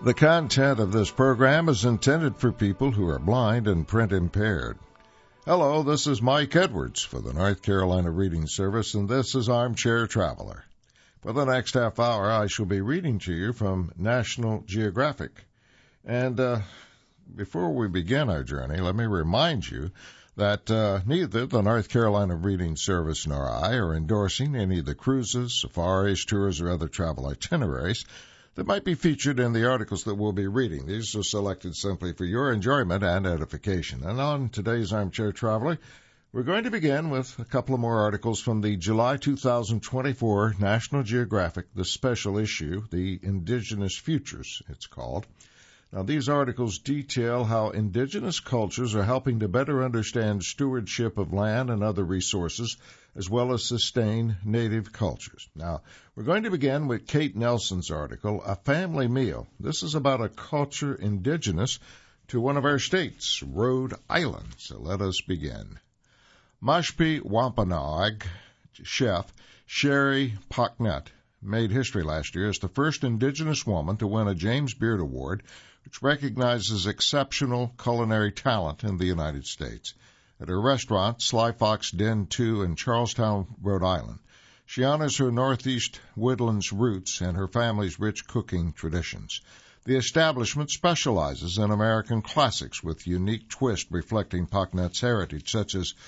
The content of this program is intended for people who are blind and print impaired. Hello, this is Mike Edwards for the North Carolina Reading Service, and this is Armchair Traveler. For the next half hour, I shall be reading to you from National Geographic. And before we begin our journey, let me remind you that neither the North Carolina Reading Service nor I are endorsing any of the cruises, safaris, tours, or other travel itineraries that might be featured in the articles that we'll be reading. These are selected simply for your enjoyment and edification. And on today's Armchair Traveler, we're going to begin with a couple of more articles from the July 2024 National Geographic, the special issue, the Indigenous Futures, it's called. Now, these articles detail how indigenous cultures are helping to better understand stewardship of land and other resources, as well as sustain native cultures. Now, we're going to begin with Kate Nelson's article, A Family Meal. This is about a culture indigenous to one of our states, Rhode Island. So let us begin. Mashpee Wampanoag chef Sherry Pocknett made history last year as the first indigenous woman to win a James Beard Award, which recognizes exceptional culinary talent in the United States. At her restaurant, Sly Fox Den 2 in Charlestown, Rhode Island, she honors her Northeast Woodlands roots and her family's rich cooking traditions. The establishment specializes in American classics with unique twist reflecting Pocknett's heritage, such as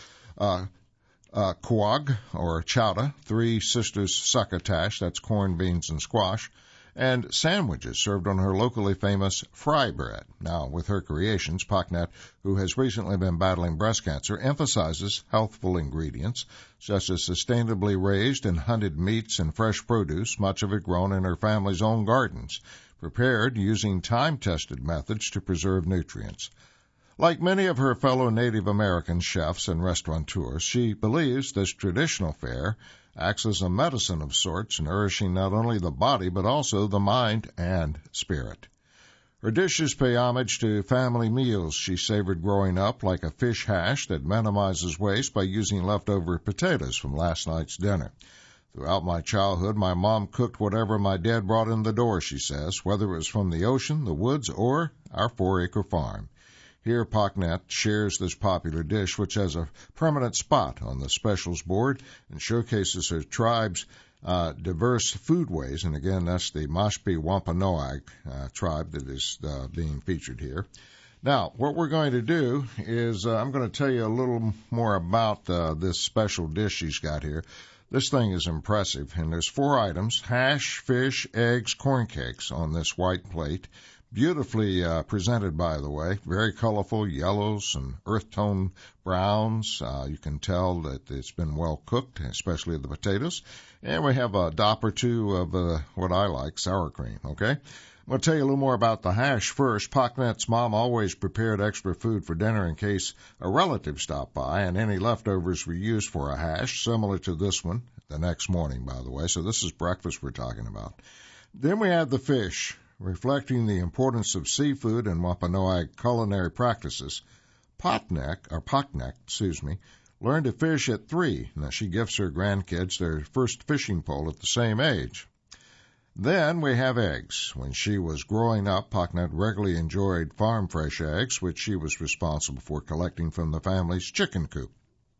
Quag, or chowder, Three Sisters succotash, that's corn, beans, and squash, and sandwiches served on her locally famous fry bread. Now, with her creations, Pocknett, who has recently been battling breast cancer, emphasizes healthful ingredients, such as sustainably raised and hunted meats and fresh produce, much of it grown in her family's own gardens, prepared using time-tested methods to preserve nutrients. Like many of her fellow Native American chefs and restaurateurs, she believes this traditional fare acts as a medicine of sorts, nourishing not only the body but also the mind and spirit. Her dishes pay homage to family meals she savored growing up, like a fish hash that minimizes waste by using leftover potatoes from last night's dinner. Throughout my childhood, my mom cooked whatever my dad brought in the door, she says, whether it was from the ocean, the woods, or our 4-acre farm. Here, Pocknett shares this popular dish, which has a permanent spot on the specials board and showcases her tribe's diverse foodways. And again, that's the Mashpee Wampanoag tribe that is being featured here. Now, what we're going to do is I'm going to tell you a little more about this special dish she's got here. This thing is impressive, and there's 4 items: hash, fish, eggs, corn cakes on this white plate. Beautifully presented, by the way. Very colorful yellows and earth tone browns. You can tell that it's been well cooked, especially the potatoes. And we have a dop or two of what I like, sour cream, okay? I'm going to tell you a little more about the hash first. Pocknett's mom always prepared extra food for dinner in case a relative stopped by, and any leftovers were used for a hash, similar to this one, the next morning, by the way. So this is breakfast we're talking about. Then we have the fish. Reflecting the importance of seafood and Wampanoag culinary practices, Pocknett, learned to fish at 3. Now, she gifts her grandkids their first fishing pole at the same age. Then we have eggs. When she was growing up, Pocknett regularly enjoyed farm-fresh eggs, which she was responsible for collecting from the family's chicken coop.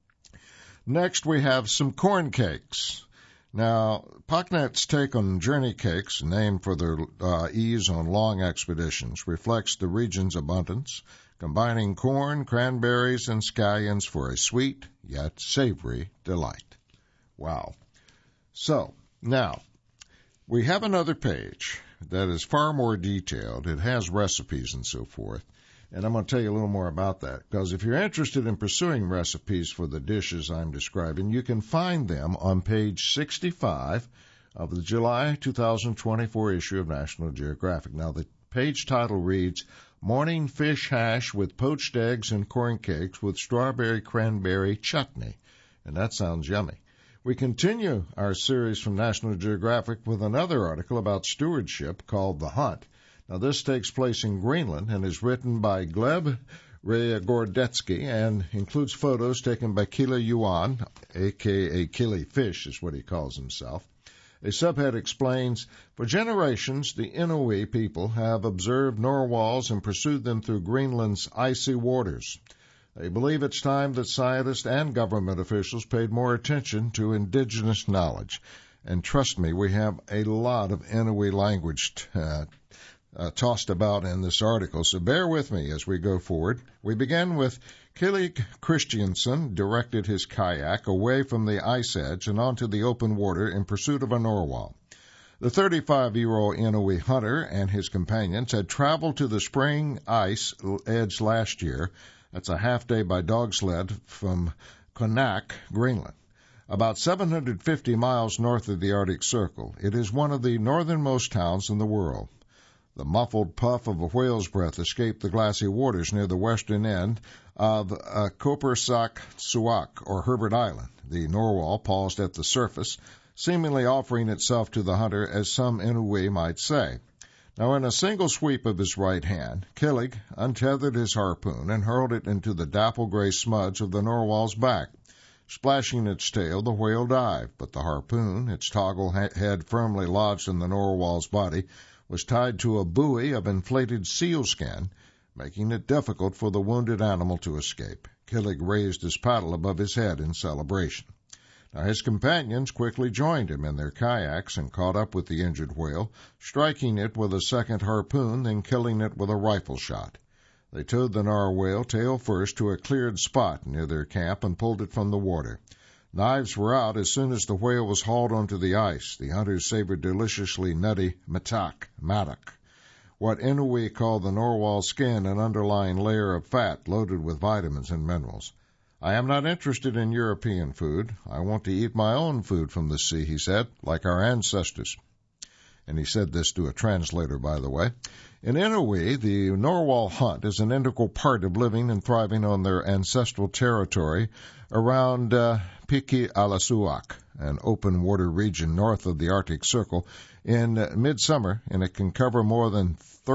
Next, we have some corn cakes. Now, Pocknett's take on journey cakes, named for their ease on long expeditions, reflects the region's abundance, combining corn, cranberries, and scallions for a sweet yet savory delight. Wow. So, now, we have another page that is far more detailed. It has recipes and so forth. And I'm going to tell you a little more about that, because if you're interested in pursuing recipes for the dishes I'm describing, you can find them on page 65 of the July 2024 issue of National Geographic. Now, the page title reads, Morning Fish Hash with Poached Eggs and Corn Cakes with Strawberry Cranberry Chutney. And that sounds yummy. We continue our series from National Geographic with another article about stewardship called The Hunt. Now, this takes place in Greenland and is written by Gleb Rayagordetsky and includes photos taken by Kila Yuan, a.k.a. Killy Fish is what he calls himself. A subhead explains, for generations, the Inuit people have observed narwhals and pursued them through Greenland's icy waters. They believe it's time that scientists and government officials paid more attention to indigenous knowledge. And trust me, we have a lot of Inuit language tossed about in this article, so bear with me as we go forward. We begin with Killig Christiansen directed his kayak away from the ice edge and onto the open water in pursuit of a narwhal. The 35-year-old Inuit hunter and his companions had traveled to the spring ice edge last year. That's a half day by dog sled from Quinac, Greenland, about 750 miles north of the Arctic Circle. It is one of the northernmost towns in the world. The muffled puff of a whale's breath escaped the glassy waters near the western end of Kopersak-Suak, or Herbert Island. The narwhal paused at the surface, seemingly offering itself to the hunter, as some Inuit might say. Now, in a single sweep of his right hand, Killig untethered his harpoon and hurled it into the dapple-gray smudge of the narwhal's back. Splashing its tail, the whale dived, but the harpoon, its toggle head firmly lodged in the narwhal's body, was tied to a buoy of inflated sealskin, making it difficult for the wounded animal to escape. Killig raised his paddle above his head in celebration. Now, his companions quickly joined him in their kayaks and caught up with the injured whale, striking it with a second harpoon, then killing it with a rifle shot. They towed the narwhal tail first to a cleared spot near their camp and pulled it from the water. Knives were out as soon as the whale was hauled onto the ice. The hunters savored deliciously nutty matak, what Inuit call the narwhal skin, an underlying layer of fat loaded with vitamins and minerals. I am not interested in European food. I want to eat my own food from the sea, he said, like our ancestors. And he said this to a translator, by the way. In Inuit, the narwhal hunt is an integral part of living and thriving on their ancestral territory around Piki-Alasuak, an open water region north of the Arctic Circle, in midsummer, and it can cover more than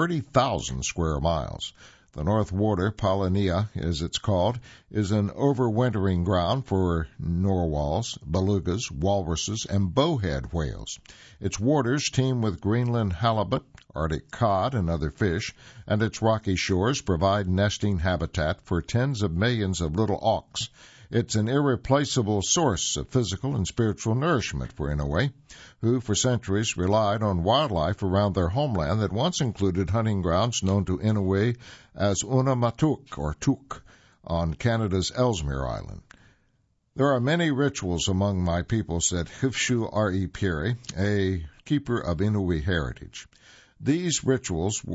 30,000 square miles. The North Water, Paulania as it's called, is an overwintering ground for narwhals, belugas, walruses, and bowhead whales. Its waters teem with Greenland halibut, Arctic cod, and other fish, and its rocky shores provide nesting habitat for tens of millions of little auks. It's an irreplaceable source of physical and spiritual nourishment for Inuit, who for centuries relied on wildlife around their homeland that once included hunting grounds known to Inuit as Unamatuk, or Tuk, on Canada's Ellesmere Island. There are many rituals among my people, said Hifshu R.E. Peary, a keeper of Inuit heritage. These were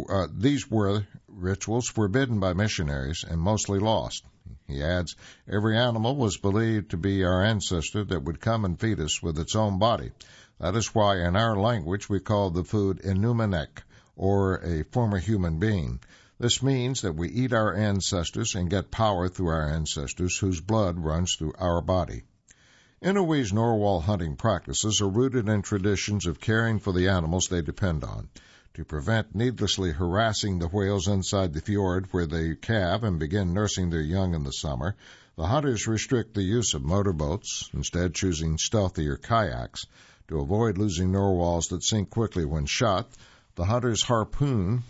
rituals forbidden by missionaries and mostly lost. He adds, every animal was believed to be our ancestor that would come and feed us with its own body. That is why in our language we call the food Inumanek, or a former human being. This means that we eat our ancestors and get power through our ancestors whose blood runs through our body. Inuit's narwhal hunting practices are rooted in traditions of caring for the animals they depend on. To prevent needlessly harassing the whales inside the fjord where they calve and begin nursing their young in the summer, the hunters restrict the use of motorboats, instead choosing stealthier kayaks. To avoid losing narwhals that sink quickly when shot, the hunters harpoon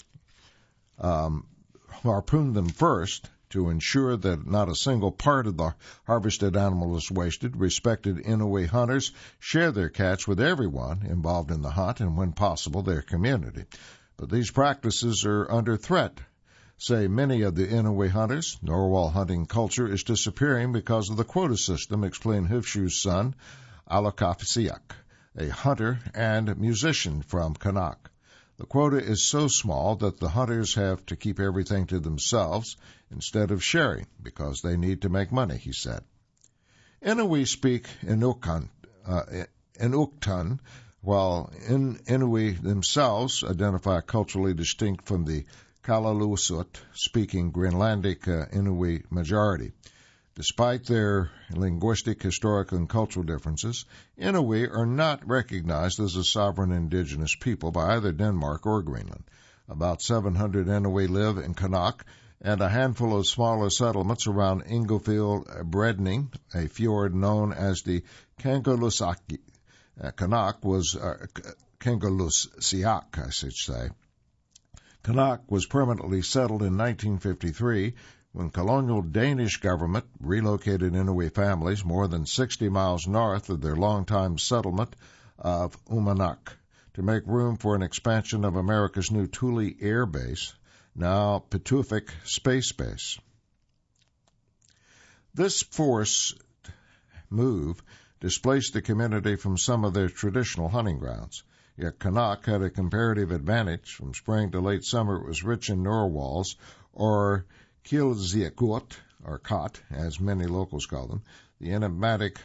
them first to ensure that not a single part of the harvested animal is wasted. Respected Inuit hunters share their catch with everyone involved in the hunt and, when possible, their community. But these practices are under threat, say many of the Inuit hunters. Narwhal hunting culture is disappearing because of the quota system, explained Hifshu's son, Alakafisiak, a hunter and musician from Quinac. The quota is so small that the hunters have to keep everything to themselves instead of sharing because they need to make money, he said. Inuit speak Inuktan, while Inuit themselves identify culturally distinct from the Kalalusut-speaking Greenlandic Inuit majority. Despite their linguistic, historical, and cultural differences, Inuit are not recognized as a sovereign indigenous people by either Denmark or Greenland. About 700 Inuit live in Quinac and a handful of smaller settlements around Ingofield Bredning, a fjord known as the Kangerlusaki. Kanak was Kengalusiak, I should say. Kanak was permanently settled in 1953 when colonial Danish government relocated Inuit families more than 60 miles north of their longtime settlement of Umanak to make room for an expansion of America's new Thule Air Base, now Pituffik Space Base. This forced move displaced the community from some of their traditional hunting grounds. Yet Kanak had a comparative advantage. From spring to late summer, it was rich in narwhals, or Kilziakut, or cot, as many locals call them. The enigmatic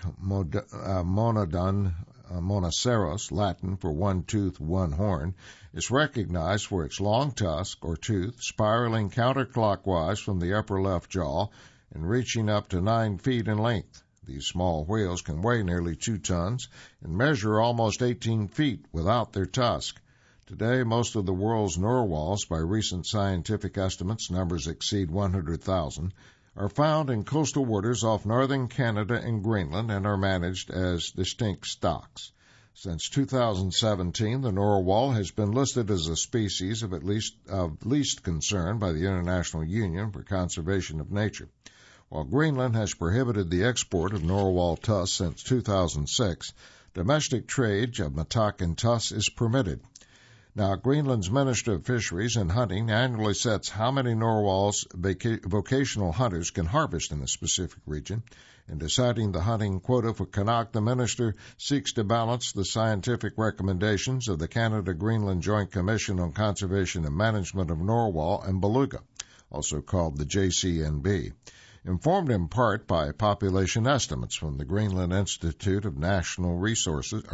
Monodon monoceros, Latin for one tooth, one horn, is recognized for its long tusk, or tooth, spiraling counterclockwise from the upper left jaw and reaching up to 9 feet in length. These small whales can weigh nearly 2 tons and measure almost 18 feet without their tusk. Today, most of the world's narwhals, by recent scientific estimates, numbers exceed 100,000, are found in coastal waters off northern Canada and Greenland and are managed as distinct stocks. Since 2017, the narwhal has been listed as a species of least concern by the International Union for Conservation of Nature. While Greenland has prohibited the export of narwhal tusks since 2006, domestic trade of matak and tusks is permitted. Now, Greenland's Minister of Fisheries and Hunting annually sets how many narwhals vocational hunters can harvest in a specific region. In deciding the hunting quota for Kanak, the minister seeks to balance the scientific recommendations of the Canada-Greenland Joint Commission on Conservation and Management of Narwhal and Beluga, also called the JCNB. Informed in part by population estimates from the Greenland Institute of Natural Resources,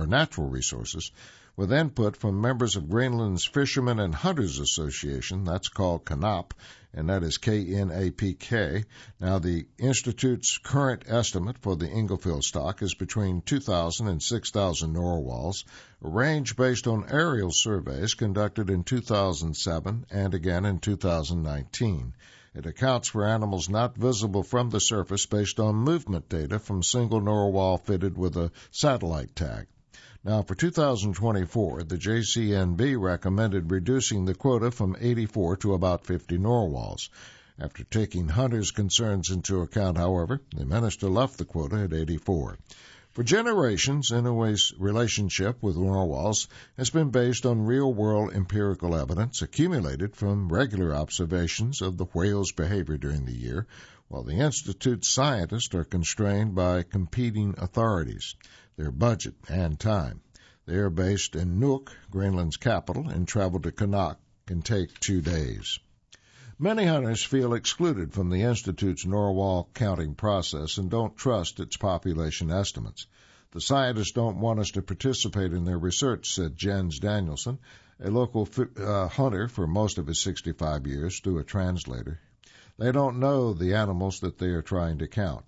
with input from members of Greenland's Fishermen and Hunters Association, that's called KNAPK, and that is K-N-A-P-K. Now, the Institute's current estimate for the Inglefield stock is between 2,000 and 6,000 narwhals, a range based on aerial surveys conducted in 2007 and again in 2019. It accounts for animals not visible from the surface based on movement data from single narwhal fitted with a satellite tag. Now, for 2024, the JCNB recommended reducing the quota from 84 to about 50 narwhals. After taking hunters' concerns into account, however, the minister left the quota at 84. For generations, Inuit's relationship with narwhals has been based on real-world empirical evidence accumulated from regular observations of the whale's behavior during the year, while the Institute's scientists are constrained by competing authorities, their budget, and time. They are based in Nuuk, Greenland's capital, and travel to Kanak can take 2 days. Many hunters feel excluded from the Institute's narwhal counting process and don't trust its population estimates. The scientists don't want us to participate in their research, said Jens Danielson, a local hunter for most of his 65 years, through a translator. They don't know the animals that they are trying to count.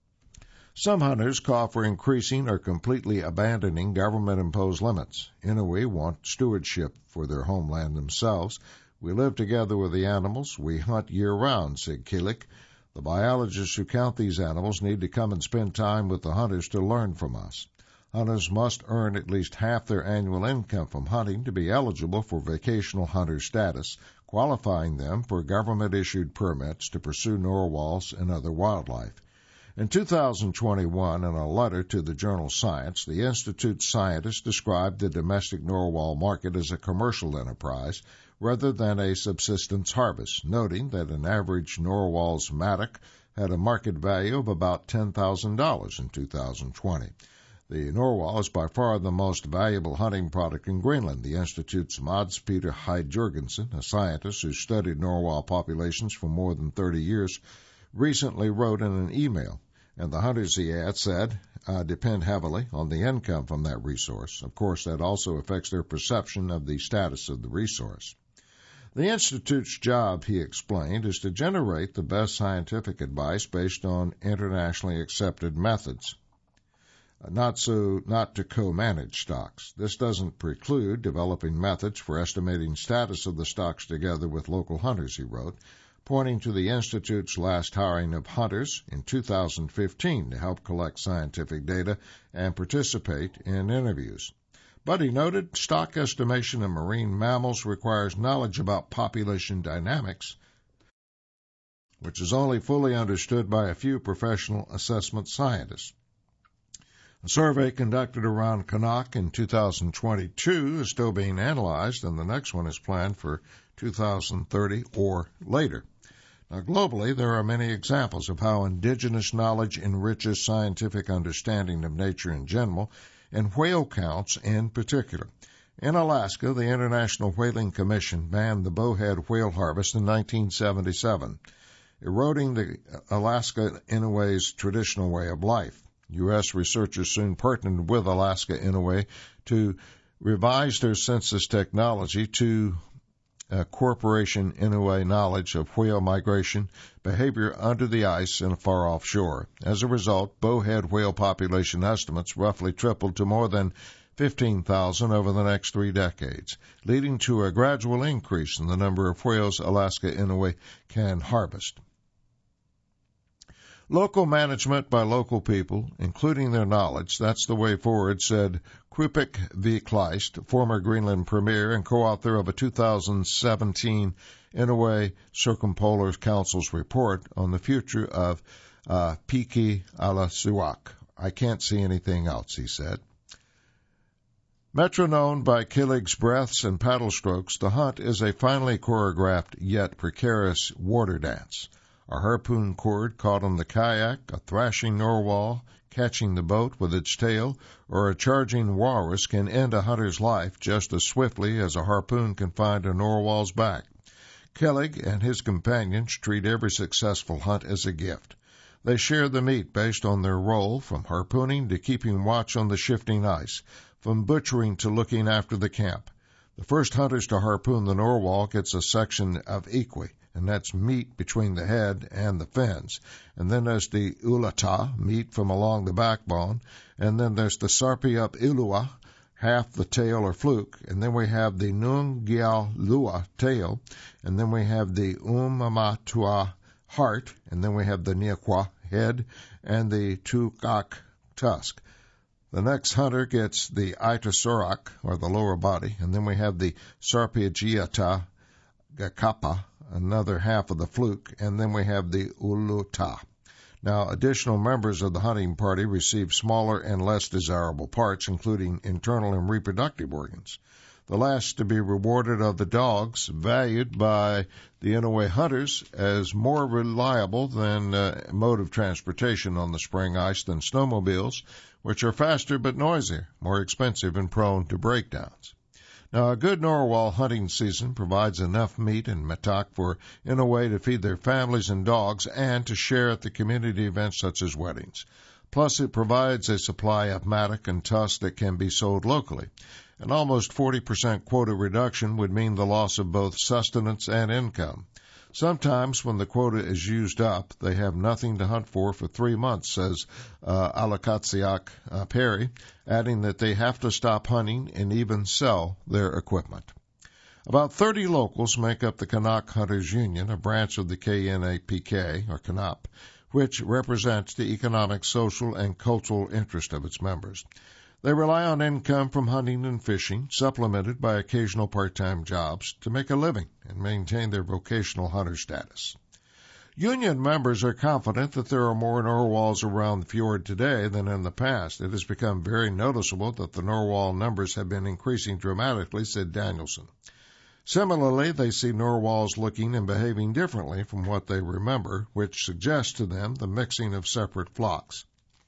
Some hunters call for increasing or completely abandoning government-imposed limits. Inuit want stewardship for their homeland themselves. We live together with the animals. We hunt year-round, said Kilik. The biologists who count these animals need to come and spend time with the hunters to learn from us. Hunters must earn at least half their annual income from hunting to be eligible for vocational hunter status, qualifying them for government-issued permits to pursue narwhals and other wildlife. In 2021, in a letter to the journal Science, the Institute's scientists described the domestic narwhal market as a commercial enterprise rather than a subsistence harvest, noting that an average narwhal's mattock had a market value of about $10,000 in 2020. The narwhal is by far the most valuable hunting product in Greenland. The Institute's Mads Peter Hyde Jurgensen, a scientist who studied narwhal populations for more than 30 years, recently wrote in an email, and the hunters, he said, depend heavily on the income from that resource. Of course, that also affects their perception of the status of the resource. The Institute's job, he explained, is to generate the best scientific advice based on internationally accepted methods, not to co-manage stocks. This doesn't preclude developing methods for estimating status of the stocks together with local hunters, he wrote, pointing to the Institute's last hiring of hunters in 2015 to help collect scientific data and participate in interviews. But he noted stock estimation of marine mammals requires knowledge about population dynamics, which is only fully understood by a few professional assessment scientists. A survey conducted around Quinac in 2022 is still being analyzed, and the next one is planned for 2030 or later. Now, globally, there are many examples of how indigenous knowledge enriches scientific understanding of nature in general, and whale counts in particular. In Alaska, the International Whaling Commission banned the bowhead whale harvest in 1977, eroding the Alaska Inouye's traditional way of life. U.S. researchers soon partnered with Alaska Inouye to revise their census technology to Corporation Inouye knowledge of whale migration behavior under the ice in a far-off shore. As a result, bowhead whale population estimates roughly tripled to more than 15,000 over the next 3 decades, leading to a gradual increase in the number of whales Alaska Inouye can harvest. Local management by local people, including their knowledge, that's the way forward, said Krupik V. Kleist, former Greenland premier and co-author of a 2017 Inouye Circumpolar Council's report on the future of Piki-Alasuak. I can't see anything else, he said. Metronomed by Killig's breaths and paddle strokes, the hunt is a finely choreographed yet precarious water dance. A harpoon cord caught on the kayak, a thrashing narwhal catching the boat with its tail, or a charging walrus can end a hunter's life just as swiftly as a harpoon can find a narwhal's back. Killig and his companions treat every successful hunt as a gift. They share the meat based on their role, from harpooning to keeping watch on the shifting ice, from butchering to looking after the camp. The first hunters to harpoon the narwhal gets a section of iqui, and that's meat between the head and the fins. And then there's the ulata, meat from along the backbone. And then there's the sarpi-up ilua, half the tail or fluke. And then we have the nungialua tail. And then we have the umamatua heart. And then we have the niaqua head and the tukak tusk. The next hunter gets the itasorak, or the lower body. And then we have the sarpiagiata gakapa, another half of the fluke, and then we have the uluta. Now, additional members of the hunting party receive smaller and less desirable parts, including internal and reproductive organs. The last to be rewarded are the dogs, valued by the Inouye hunters as more reliable than mode of transportation on the spring ice than snowmobiles, which are faster but noisier, more expensive, and prone to breakdowns. Now, a good narwhal hunting season provides enough meat and matak for Inouye to feed their families and dogs and to share at the community events such as weddings. Plus, it provides a supply of mattock and tusk that can be sold locally. An almost 40% quota reduction would mean the loss of both sustenance and income. Sometimes, when the quota is used up, they have nothing to hunt for 3 months, says Alakatsiak Perry, adding that they have to stop hunting and even sell their equipment. About 30 locals make up the Quinac Hunters Union, a branch of the KNAPK, or KNAP, which represents the economic, social, and cultural interest of its members. They rely on income from hunting and fishing, supplemented by occasional part-time jobs, to make a living and maintain their vocational hunter status. Union members are confident that there are more narwhals around the fjord today than in the past. It has become very noticeable that the narwhal numbers have been increasing dramatically, said Danielson. Similarly, they see narwhals looking and behaving differently from what they remember, which suggests to them the mixing of separate flocks.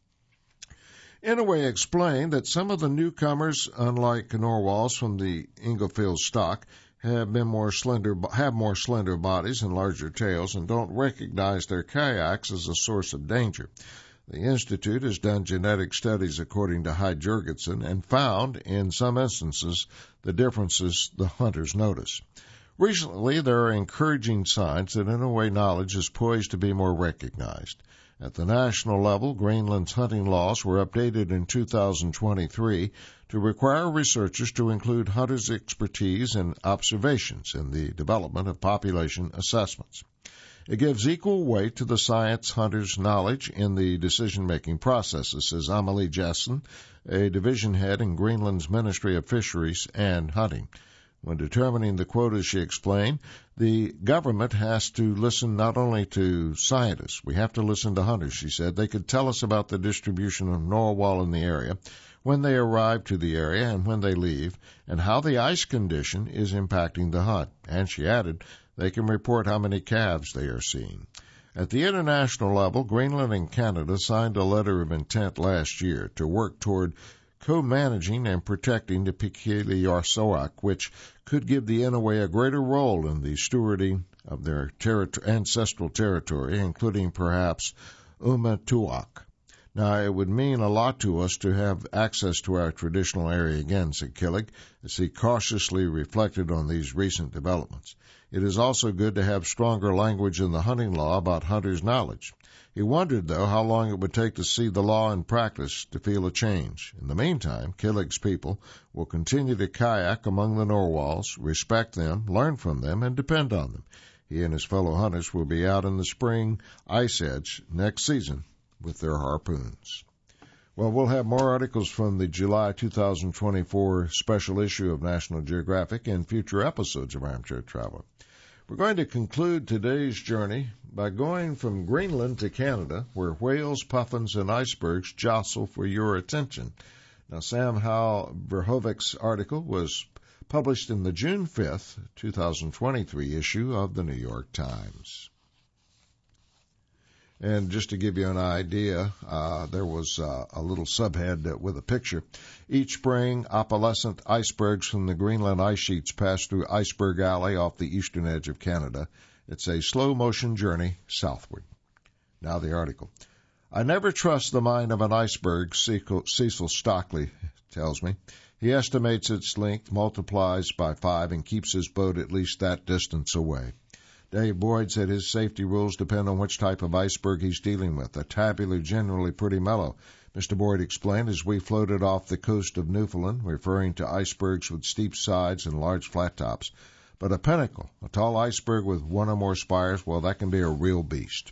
Inouye explained that some of the newcomers, unlike narwhals from the Inglefield stock, have more slender bodies and larger tails and don't recognize their kayaks as a source of danger. The Institute has done genetic studies, according to Hyde Jurgensen, and found, in some instances, the differences the hunters notice. Recently, there are encouraging signs that Inouye knowledge is poised to be more recognized. At the national level, Greenland's hunting laws were updated in 2023 to require researchers to include hunters' expertise and observations in the development of population assessments. It gives equal weight to the science hunters' knowledge in the decision-making processes, says Amelie Jessen, a division head in Greenland's Ministry of Fisheries and Hunting. When determining the quotas, she explained, the government has to listen not only to scientists, we have to listen to hunters, she said. They could tell us about the distribution of narwhal in the area, when they arrive to the area and when they leave, and how the ice condition is impacting the hunt. And she added, they can report how many calves they are seeing. At the international level, Greenland and Canada signed a letter of intent last year to work toward co-managing and protecting the Pikiiliorsoaq, which could give the Inuit a greater role in the stewarding of their ancestral territory, including perhaps Umatuaq. Now, it would mean a lot to us to have access to our traditional area again, said Killig, as he cautiously reflected on these recent developments. It is also good to have stronger language in the hunting law about hunters' knowledge. He wondered, though, how long it would take to see the law in practice to feel a change. In the meantime, Killig's people will continue to kayak among the narwhals, respect them, learn from them, and depend on them. He and his fellow hunters will be out in the spring ice edge next season with their harpoons. Well, we'll have more articles from the July 2024 special issue of National Geographic in future episodes of Armchair Traveler. We're going to conclude today's journey by going from Greenland to Canada, where whales, puffins, and icebergs jostle for your attention. Now, Sam Howell Verhoevek's article was published in the June 5th, 2023 issue of the New York Times. And just to give you an idea, there was a little subhead with a picture. Each spring, opalescent icebergs from the Greenland ice sheets pass through Iceberg Alley off the eastern edge of Canada. It's a slow-motion journey southward. Now the article. I never trust the mind of an iceberg, Cecil Stockley tells me. He estimates its length, multiplies by 5, and keeps his boat at least that distance away. Dave Boyd said his safety rules depend on which type of iceberg he's dealing with. A tabular, generally pretty mellow. Mr. Boyd explained as we floated off the coast of Newfoundland, referring to icebergs with steep sides and large flat tops. But a pinnacle, a tall iceberg with one or more spires, well, that can be a real beast.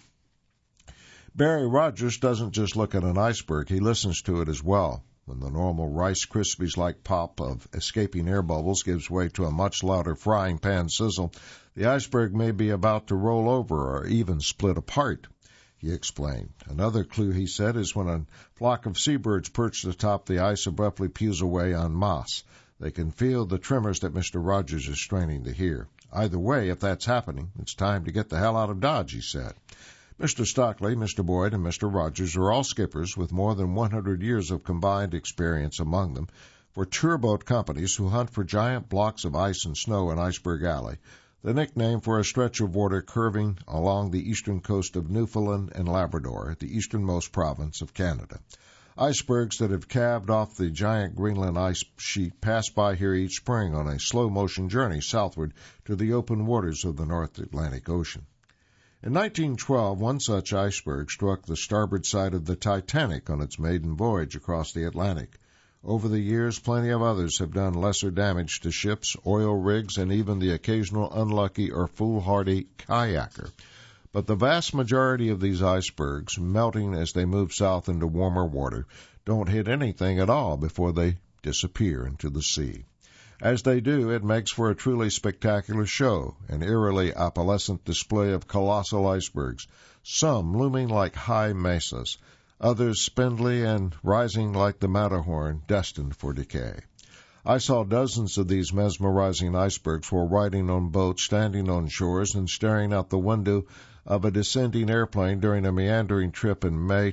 Barry Rogers doesn't just look at an iceberg, he listens to it as well. When the normal Rice Krispies-like pop of escaping air bubbles gives way to a much louder frying pan sizzle, the iceberg may be about to roll over or even split apart, he explained. Another clue, he said, is when a flock of seabirds perched atop the ice abruptly pews away en masse. They can feel the tremors that Mr. Rogers is straining to hear. Either way, if that's happening, it's time to get the hell out of Dodge, he said. Mr. Stockley, Mr. Boyd, and Mr. Rogers are all skippers with more than 100 years of combined experience among them for tourboat companies who hunt for giant blocks of ice and snow in Iceberg Alley, the nickname for a stretch of water curving along the eastern coast of Newfoundland and Labrador, the easternmost province of Canada. Icebergs that have calved off the giant Greenland ice sheet pass by here each spring on a slow-motion journey southward to the open waters of the North Atlantic Ocean. In 1912, one such iceberg struck the starboard side of the Titanic on its maiden voyage across the Atlantic. Over the years, plenty of others have done lesser damage to ships, oil rigs, and even the occasional unlucky or foolhardy kayaker. But the vast majority of these icebergs, melting as they move south into warmer water, don't hit anything at all before they disappear into the sea. As they do, it makes for a truly spectacular show, an eerily opalescent display of colossal icebergs, some looming like high mesas, others spindly and rising like the Matterhorn, destined for decay. I saw dozens of these mesmerizing icebergs while riding on boats, standing on shores, and staring out the window of a descending airplane during a meandering trip in May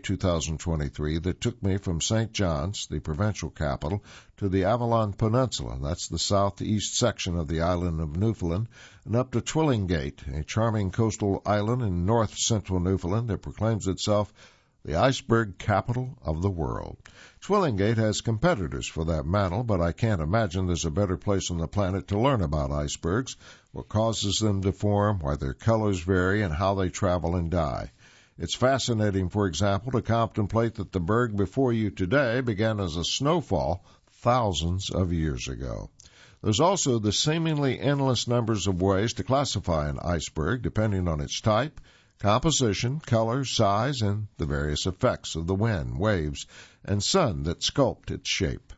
2023 that took me from St. John's, the provincial capital, to the Avalon Peninsula, that's the southeast section of the island of Newfoundland, and up to Twillingate, a charming coastal island in north-central Newfoundland that proclaims itself the iceberg capital of the world. Twillingate has competitors for that mantle, but I can't imagine there's a better place on the planet to learn about icebergs, what causes them to form, why their colors vary, and how they travel and die. It's fascinating, for example, to contemplate that the berg before you today began as a snowfall thousands of years ago. There's also the seemingly endless numbers of ways to classify an iceberg depending on its type, composition, color, size, and the various effects of the wind, waves, and sun that sculpt its shape.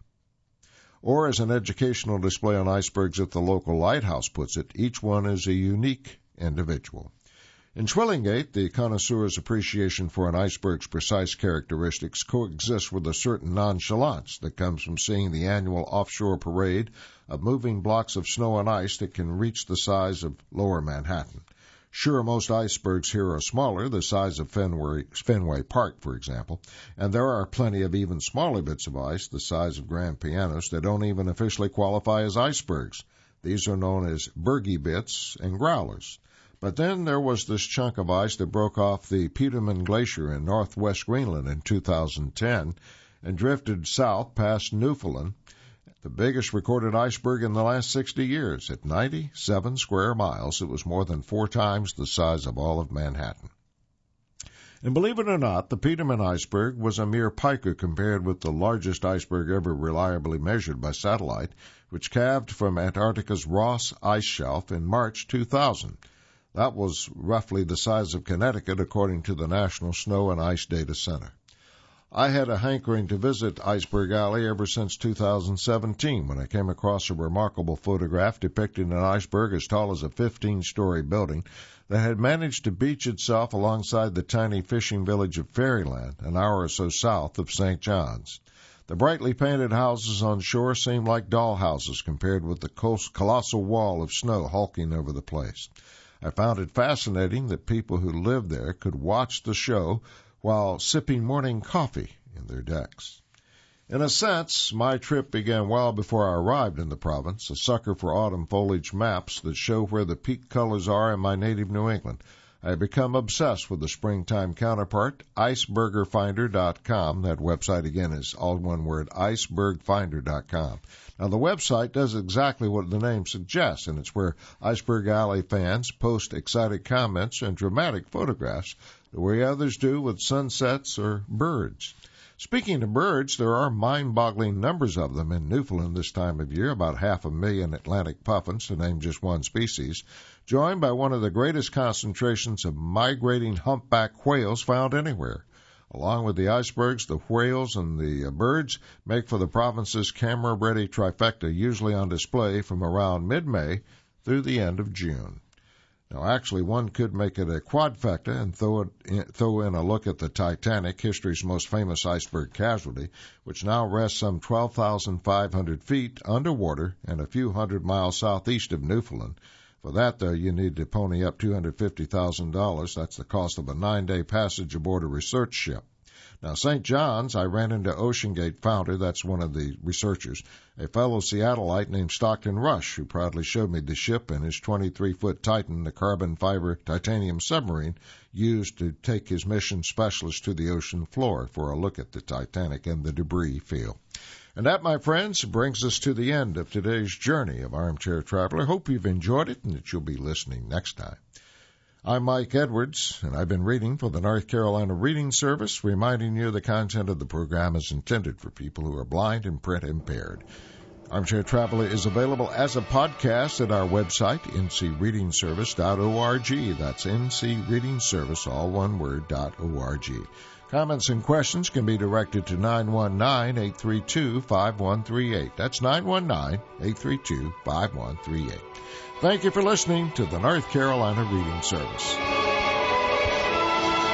Or, as an educational display on icebergs at the local lighthouse puts it, each one is a unique individual. In Schwellingate, the connoisseur's appreciation for an iceberg's precise characteristics coexists with a certain nonchalance that comes from seeing the annual offshore parade of moving blocks of snow and ice that can reach the size of lower Manhattan. Sure, most icebergs here are smaller, the size of Fenway Park, for example, and there are plenty of even smaller bits of ice, the size of grand pianos, that don't even officially qualify as icebergs. These are known as bergy bits and growlers. But then there was this chunk of ice that broke off the Petermann Glacier in northwest Greenland in 2010 and drifted south past Newfoundland, the biggest recorded iceberg in the last 60 years. At 97 square miles, it was more than 4 times the size of all of Manhattan. And believe it or not, the Petermann iceberg was a mere piker compared with the largest iceberg ever reliably measured by satellite, which calved from Antarctica's Ross Ice Shelf in March 2000. That was roughly the size of Connecticut, according to the National Snow and Ice Data Center. I had a hankering to visit Iceberg Alley ever since 2017 when I came across a remarkable photograph depicting an iceberg as tall as a 15-story building that had managed to beach itself alongside the tiny fishing village of Fairyland, an hour or so south of St. John's. The brightly painted houses on shore seemed like dollhouses compared with the colossal wall of snow hulking over the place. I found it fascinating that people who lived there could watch the show while sipping morning coffee in their decks. In a sense, my trip began well before I arrived in the province, a sucker for autumn foliage maps that show where the peak colors are in my native New England. I have become obsessed with the springtime counterpart, icebergerfinder.com. That website, again, is all one word, icebergfinder.com. Now, the website does exactly what the name suggests, and it's where Iceberg Alley fans post excited comments and dramatic photographs the way others do with sunsets or birds. Speaking of birds, there are mind-boggling numbers of them in Newfoundland this time of year, about 500,000 Atlantic puffins, to name just one species, joined by one of the greatest concentrations of migrating humpback whales found anywhere. Along with the icebergs, the whales and the birds make for the province's camera-ready trifecta, usually on display from around mid-May through the end of June. Now, actually, one could make it a quadfecta and throw in a look at the Titanic, history's most famous iceberg casualty, which now rests some 12,500 feet underwater and a few hundred miles southeast of Newfoundland. For that, though, you need to pony up $250,000. That's the cost of a 9-day passage aboard a research ship. Now, St. John's, I ran into OceanGate founder, that's one of the researchers, a fellow Seattleite named Stockton Rush, who proudly showed me the ship and his 23-foot Titan, the carbon fiber titanium submarine, used to take his mission specialist to the ocean floor for a look at the Titanic and the debris field. And that, my friends, brings us to the end of today's journey of Armchair Traveler. Hope you've enjoyed it and that you'll be listening next time. I'm Mike Edwards, and I've been reading for the North Carolina Reading Service, reminding you the content of the program is intended for people who are blind and print impaired. Armchair Traveler is available as a podcast at our website, ncreadingservice.org. That's ncreadingservice, all one word, .org. Comments and questions can be directed to 919-832-5138. That's 919-832-5138. Thank you for listening to the North Carolina Reading Service.